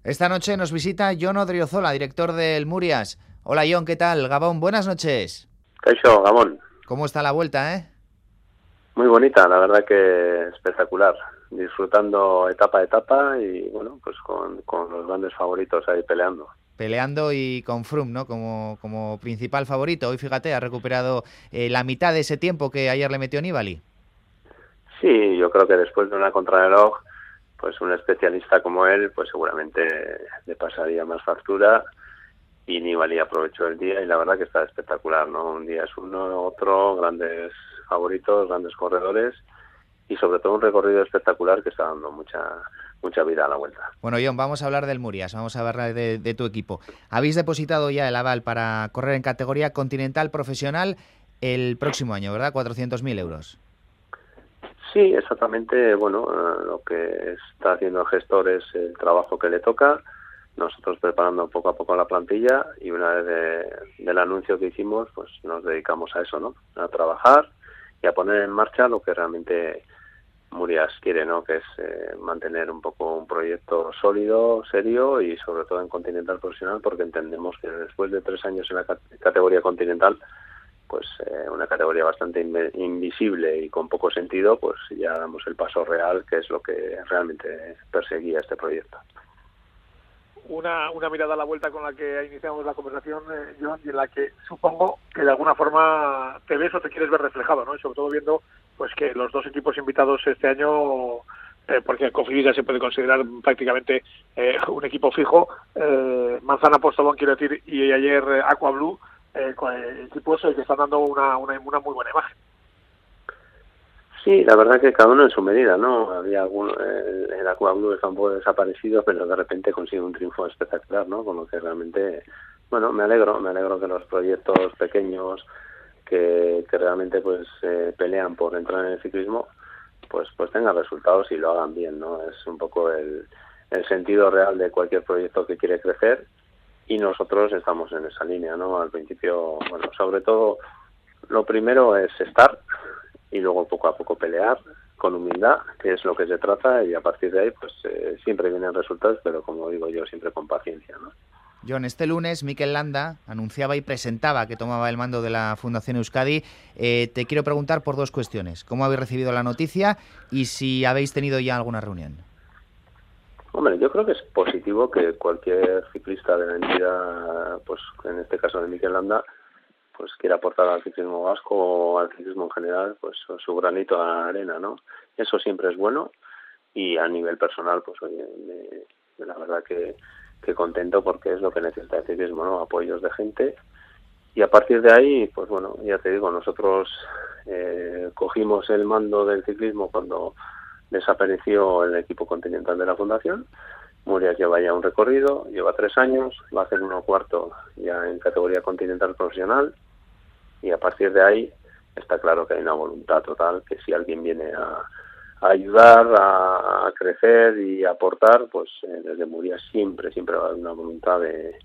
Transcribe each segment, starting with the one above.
Esta noche nos visita Jon Odriozola, director del Murias. Hola Jon, ¿qué tal? Gabón, buenas noches. Kaixo, Gabón. ¿Cómo está la vuelta, Muy bonita, la verdad que espectacular. Disfrutando etapa a etapa y bueno, pues con los grandes favoritos ahí peleando. Peleando y con Froome, ¿no? Como principal favorito. Hoy, fíjate, ha recuperado la mitad de ese tiempo que ayer le metió Nibali. Sí, yo creo que después de una contrarreloj, pues un especialista como él, pues seguramente le pasaría más factura y Nibali aprovechó el día y la verdad que está espectacular, ¿no? Un día es uno, otro, grandes favoritos, grandes corredores y sobre todo un recorrido espectacular que está dando mucha vida a la vuelta. Bueno, Jon, vamos a hablar del Murias, vamos a hablar de tu equipo. Habéis depositado ya el aval para correr en categoría continental profesional el próximo año, ¿verdad? 400.000 euros. Sí, exactamente. Bueno, lo que está haciendo el gestor es el trabajo que le toca. Nosotros preparando poco a poco la plantilla y una vez del anuncio que hicimos, pues nos dedicamos a eso, ¿no? A trabajar y a poner en marcha lo que realmente Murias quiere, ¿no? Que es mantener un poco un proyecto sólido, serio y sobre todo en Continental Profesional, porque entendemos que después de 3 años en la categoría Continental, pues una categoría bastante invisible y con poco sentido, pues ya damos el paso real, que es lo que realmente perseguía este proyecto. Una mirada a la vuelta con la que iniciamos la conversación, Jon, y en la que supongo que de alguna forma te ves o te quieres ver reflejado, ¿no? Y sobre todo viendo pues que los dos equipos invitados este año, porque Cofidis ya se puede considerar prácticamente un equipo fijo, Manzana Postobón, quiero decir, y ayer Aqua Blue, equipos que están dando una muy buena imagen. Sí, la verdad que cada uno en su medida, ¿no? Había alguno, el Aqua Blue está un poco desaparecido, pero de repente consigue un triunfo espectacular, ¿no? Con lo que realmente, bueno, me alegro que los proyectos pequeños que realmente pues pelean por entrar en el ciclismo, pues tengan resultados y lo hagan bien, ¿no? Es un poco el sentido real de cualquier proyecto que quiere crecer y nosotros estamos en esa línea, ¿no? Al principio, bueno, sobre todo lo primero es estar y luego poco a poco pelear con humildad, que es lo que se trata, y a partir de ahí pues siempre vienen resultados, pero como digo yo, siempre con paciencia, ¿no? Jon, este lunes Mikel Landa anunciaba y presentaba que tomaba el mando de la Fundación Euskadi. Te quiero preguntar por dos cuestiones. ¿Cómo habéis recibido la noticia y si habéis tenido ya alguna reunión? Hombre, yo creo que es positivo que cualquier ciclista de la entidad, pues en este caso de Mikel Landa, pues quiera aportar al ciclismo vasco o al ciclismo en general, pues su granito a la arena, ¿no? Eso siempre es bueno y a nivel personal, pues oye, la verdad que contento porque es lo que necesita el ciclismo, ¿no? Apoyos de gente y a partir de ahí, pues bueno, ya te digo, nosotros cogimos el mando del ciclismo cuando desapareció el equipo continental de la Fundación. Murias lleva ya un recorrido, lleva 3 años, va a hacer 1/4 ya en categoría continental profesional y a partir de ahí está claro que hay una voluntad total que si alguien viene a ayudar, a crecer y a aportar, pues desde Murias siempre va a haber una voluntad de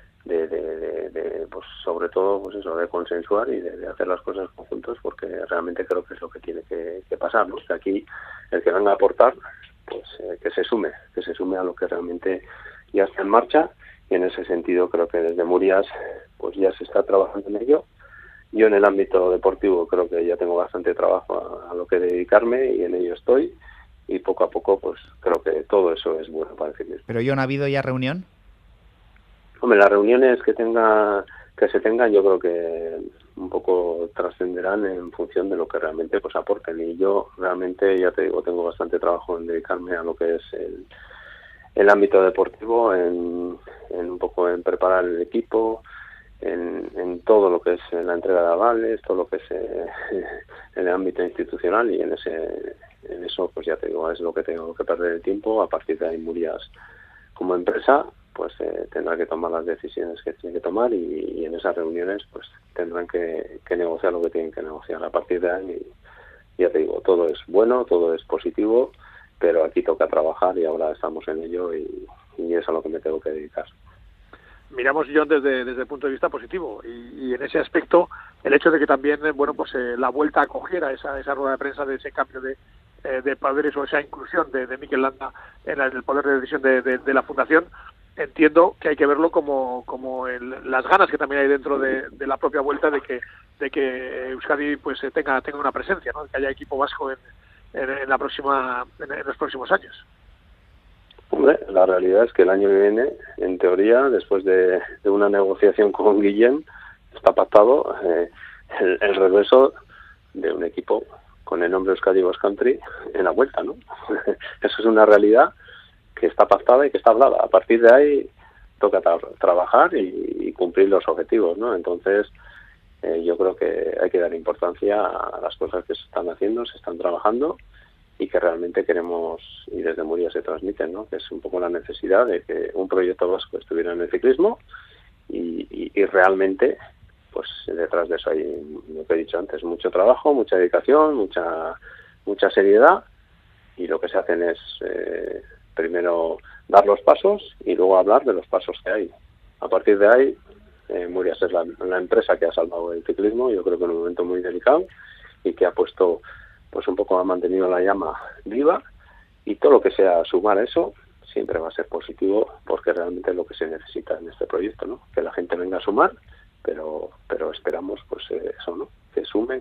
pues sobre todo pues eso, de consensuar y de hacer las cosas conjuntos, porque realmente creo que es lo que tiene que pasar, ¿no? Que aquí el que venga a aportar, pues que se sume a lo que realmente ya está en marcha, y en ese sentido creo que desde Murias pues ya se está trabajando en ello. Yo en el ámbito deportivo creo que ya tengo bastante trabajo a lo que dedicarme y en ello estoy, y poco a poco pues creo que todo eso es bueno para el ciclismo. ¿Pero Jon, ha habido ya reunión? Hombre, las reuniones que se tengan yo creo que un poco trascenderán en función de lo que realmente pues aporten, y yo realmente, ya te digo, tengo bastante trabajo en dedicarme a lo que es el ámbito deportivo, en un poco en preparar el equipo, en todo lo que es la entrega de avales, todo lo que es en el ámbito institucional, y en eso pues ya te digo, es lo que tengo que perder el tiempo. A partir de ahí Murias como empresa pues tendrá que tomar las decisiones que tiene que tomar, y en esas reuniones pues tendrán que negociar lo que tienen que negociar. A partir de ahí, ya te digo, todo es bueno, todo es positivo, pero aquí toca trabajar y ahora estamos en ello, y es a lo que me tengo que dedicar. Miramos, Jon, desde el punto de vista positivo, y en ese aspecto el hecho de que también, bueno, pues la vuelta acogiera esa rueda de prensa de ese cambio de de poderes o esa inclusión de Mikel Landa en el poder de decisión de la fundación, entiendo que hay que verlo como las ganas que también hay dentro de la propia vuelta de que Euskadi pues tenga una presencia, ¿no? Que haya equipo vasco en los próximos años. Hombre, la realidad es que el año que viene, en teoría, después de una negociación con Guillem, está pactado el regreso de un equipo con el nombre Euskadi Basque Country en la vuelta, ¿no? Eso es una realidad que está pactada y que está hablada. A partir de ahí toca trabajar y cumplir los objetivos, ¿no? Entonces, yo creo que hay que dar importancia a las cosas que se están haciendo, se están trabajando y que realmente queremos, y desde Muria se transmiten, ¿no? Que es un poco la necesidad de que un proyecto vasco estuviera en el ciclismo y realmente, pues detrás de eso hay, lo que he dicho antes, mucho trabajo, mucha dedicación, mucha seriedad, y lo que se hacen es primero dar los pasos y luego hablar de los pasos que hay. A partir de ahí, Murias es la empresa que ha salvado el ciclismo, yo creo que en un momento muy delicado, y que ha puesto, pues un poco ha mantenido la llama viva, y todo lo que sea sumar a eso siempre va a ser positivo, porque realmente es lo que se necesita en este proyecto, ¿no? Que la gente venga a sumar, pero esperamos pues eso, ¿no? Que sumen,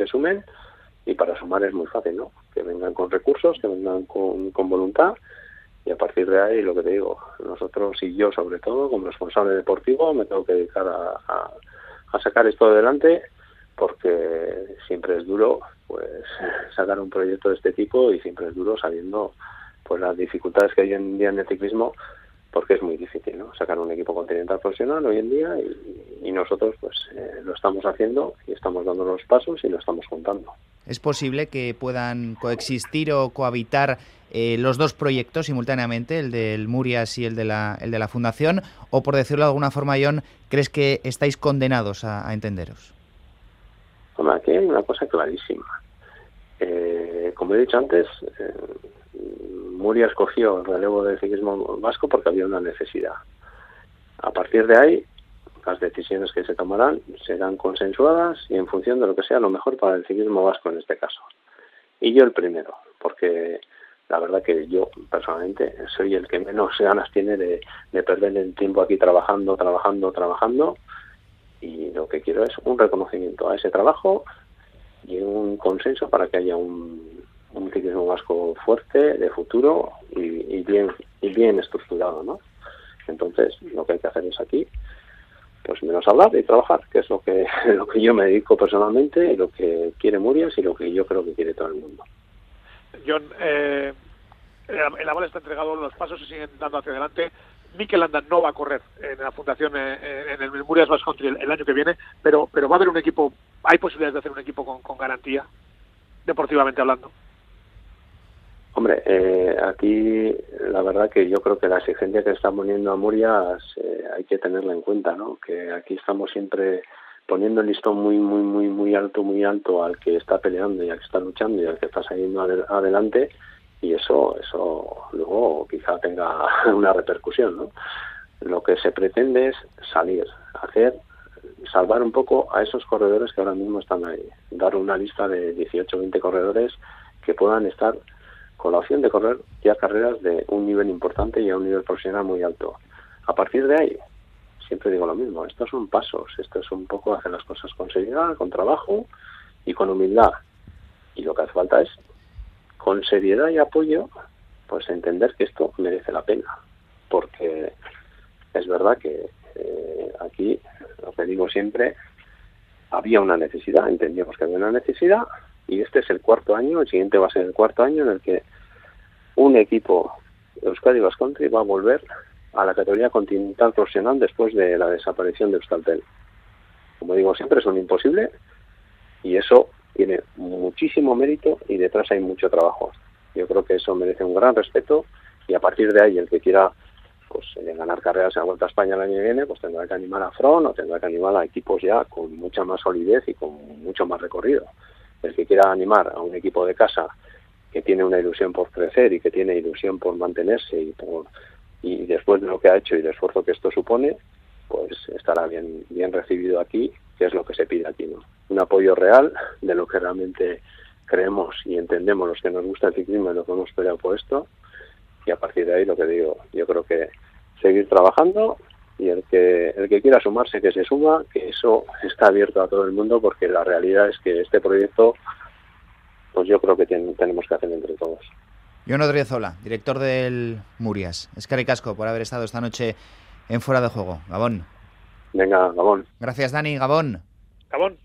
y para sumar es muy fácil, ¿no? Que vengan con recursos, que vengan con voluntad, y a partir de ahí, lo que te digo, nosotros y yo sobre todo, como responsable deportivo, me tengo que dedicar a sacar esto adelante, porque siempre es duro pues sacar un proyecto de este tipo, y siempre es duro sabiendo pues las dificultades que hay hoy en día en el ciclismo, porque es muy difícil, ¿no? Sacar un equipo continental profesional hoy en día, y nosotros pues lo estamos haciendo y estamos dando los pasos y lo estamos juntando. ¿Es posible que puedan coexistir o cohabitar los dos proyectos simultáneamente, el del Murias y el de la Fundación? O, por decirlo de alguna forma, Jon, ¿crees que estáis condenados a entenderos? Hombre, aquí hay una cosa clarísima. Como he dicho antes, Murias cogió el relevo del ciclismo vasco porque había una necesidad. A partir de ahí, las decisiones que se tomarán serán consensuadas y en función de lo que sea lo mejor para el ciclismo vasco en este caso. Y yo el primero, porque la verdad que yo personalmente soy el que menos ganas tiene de perder el tiempo aquí trabajando, y lo que quiero es un reconocimiento a ese trabajo y un consenso para que haya un ciclismo vasco fuerte, de futuro y bien estructurado, ¿no? Entonces, lo que hay que hacer es aquí pues menos hablar y trabajar, que es lo que yo me dedico personalmente, y lo que quiere Murias y lo que yo creo que quiere todo el mundo. Jon, el aval está entregado, los pasos se siguen dando hacia adelante. Mikel Landa no va a correr en la fundación en el Murias Basque Country el año que viene, pero va a haber un equipo, hay posibilidades de hacer un equipo con garantía, deportivamente hablando. Hombre, aquí la verdad que yo creo que la exigencia que está poniendo a Murias hay que tenerla en cuenta, ¿no? Que aquí estamos siempre poniendo el listón muy alto al que está peleando y al que está luchando y al que está saliendo adelante, y eso luego quizá tenga una repercusión, ¿no? Lo que se pretende es salvar un poco a esos corredores que ahora mismo están ahí, dar una lista de 18 o 20 corredores que puedan estar con la opción de correr ya carreras de un nivel importante y a un nivel profesional muy alto. A partir de ahí, siempre digo lo mismo, estos son pasos, esto es un poco hacer las cosas con seriedad, con trabajo y con humildad. Y lo que hace falta es, con seriedad y apoyo, pues entender que esto merece la pena. Porque es verdad que aquí, lo que digo siempre, había una necesidad, entendíamos que había una necesidad, y este es el cuarto año, el siguiente va a ser el cuarto año en el que un equipo Euskadi Basque Country va a volver a la categoría continental profesional después de la desaparición de Euskaltel. Como digo siempre, es un imposible, y eso tiene muchísimo mérito y detrás hay mucho trabajo. Yo creo que eso merece un gran respeto, y a partir de ahí el que quiera pues ganar carreras en la Vuelta a España el año que viene, pues tendrá que animar a Front o tendrá que animar a equipos ya con mucha más solidez y con mucho más recorrido. El que quiera animar a un equipo de casa que tiene una ilusión por crecer y que tiene ilusión por mantenerse y después de lo que ha hecho y el esfuerzo que esto supone, pues estará bien recibido aquí, que es lo que se pide aquí, ¿no? Un apoyo real de lo que realmente creemos y entendemos los que nos gusta el ciclismo y los que hemos peleado por esto, y a partir de ahí lo que digo, yo creo que seguir trabajando, y el que quiera sumarse, que se suma, que eso está abierto a todo el mundo, porque la realidad es que este proyecto, pues yo creo que tenemos que hacer entre todos. Jon Odriozola, director del Murias. Eskerrik asko por haber estado esta noche en Fuera de Juego. Gabón. Venga, Gabón. Gracias, Dani. Gabón. Gabón.